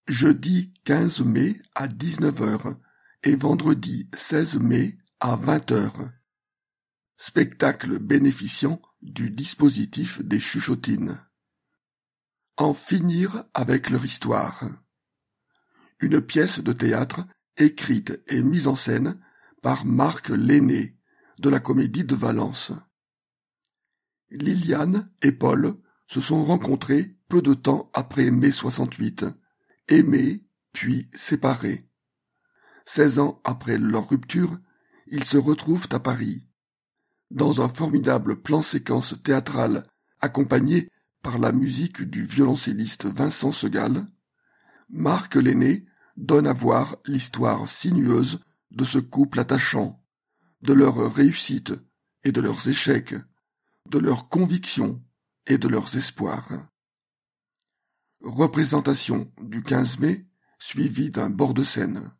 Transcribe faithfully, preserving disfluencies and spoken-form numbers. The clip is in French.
jeudi quinze mai à dix-neuf heures et vendredi seize mai à vingt heures. Spectacle bénéficiant du dispositif des Chuchotines. En finir avec leur histoire. Une pièce de théâtre écrite et mise en scène par Marc Lenné de la Comédie de Valence. Liliane et Paul se sont rencontrés peu de temps après mai soixante-huit, aimés puis séparés. Seize ans après leur rupture, ils se retrouvent à Paris. Dans un formidable plan-séquence théâtral accompagné par la musique du violoncelliste Vincent Segal, Marc Lenné donne à voir l'histoire sinueuse de ce couple attachant, de leurs réussites et de leurs échecs, de leurs convictions et de leurs espoirs. Représentation du quinze mai, suivie d'un bord de scène.